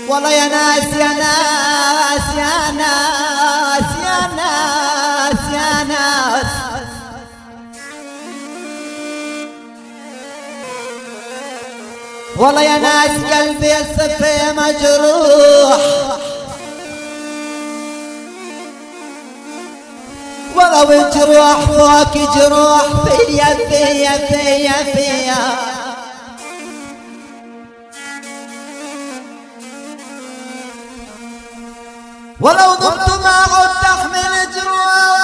والله يا ناس يا ناس يا ناس يا ناس يا ناس، والله يا ناس قلبي الصفي مجروح، والله والجروح فوق جروح فيا فيا فيا فيا، ولو ضبط ما عدت احمل جروح،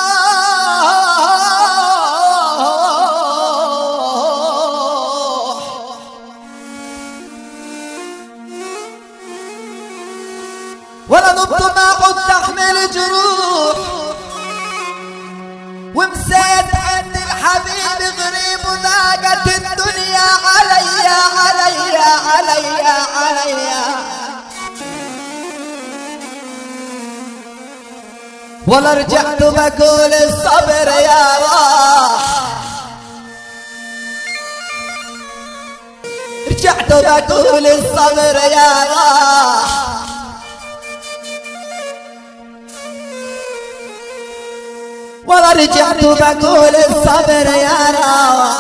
ولا ضبط ما عدت احمل جروح، ومسيت عند الحبيب غريب وضاقت الدنيا عليا عليا عليا عليا، ولا رجعت بقول الصبر يا راح، رجعت بقول الصبر يا راح، ولا رجعت بقول الصبر يا راح،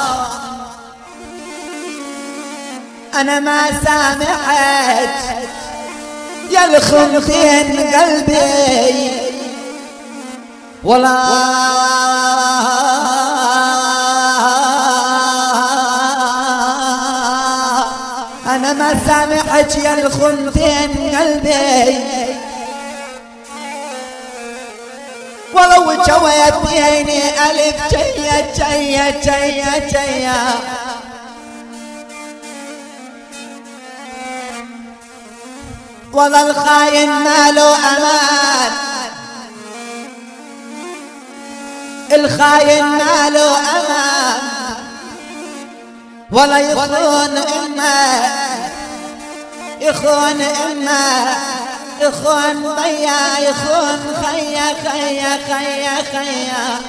انا ما سامحت يا الخنتين قلبي، ولا أنا ما سامحك يا الخنتين قلبي، ولو جويتيني ألف جيا جيا جيا جيا، ولا الخاين ما له أمان، الخاين ما له أمان، ولا يخون إما يخون إما يخون بيا يخون خيا خيا خيا خيا،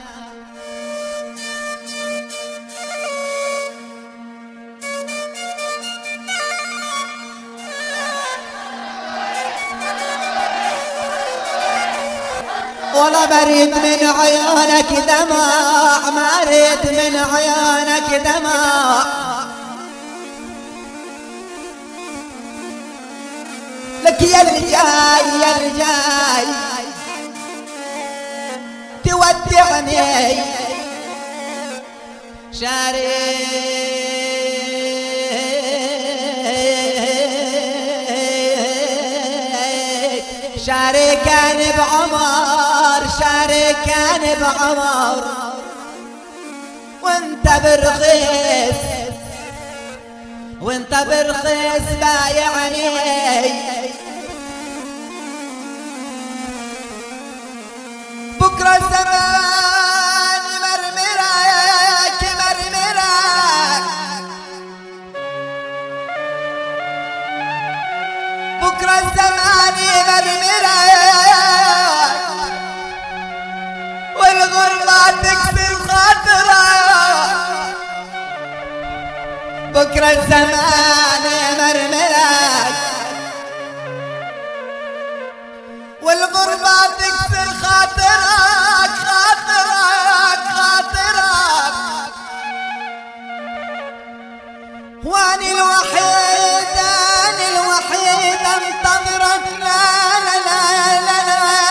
ولا بريد من عيونك دمع، ما اريد من عيونك دمع، لك يا الجاي يا الجاي تودعني شاركني بعمر، شاركني بعمر، وانت برخيص وانت برخيص بايعني، بكره الزمان مرمرك مرمرك، بكره الزمان مرمرك، والغربة تكسر خاطرك، بكره الزمان مرمرك، والغربة تكسر خاطرك خاطرك خاطرك، واني الوحيد اني الوحيد انتظرك، لا لا لا لا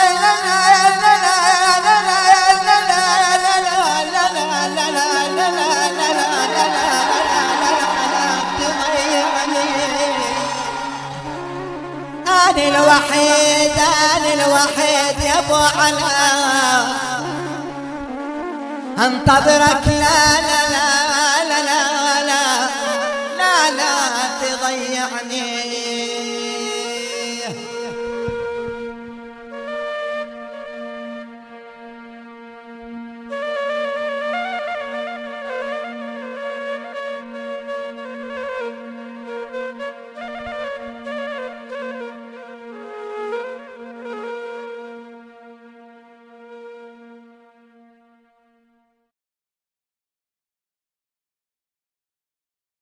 أنا الوحيد أنا الوحيد يا أبو علا أنتظرك، لا لا لا لا لا لا لا لا تضيعني.